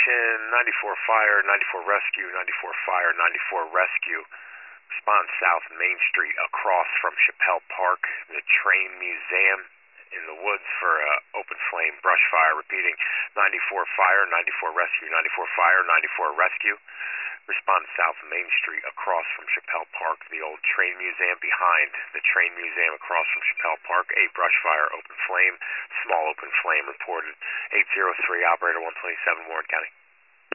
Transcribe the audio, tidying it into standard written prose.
station, 94 Fire, 94 Rescue, 94 Fire, 94 Rescue. Respond South Main Street across from Chappelle Park, the Train Museum. In the woods for open flame brush fire. Repeating, 94 Fire, 94 Rescue, 94 Fire, 94 Rescue. Respond South Main Street across from Chappelle Park, the old Train Museum. Behind the Train Museum across from Chappelle Park, a brush fire, open flame, small open flame reported. 803, operator 127, Warren County.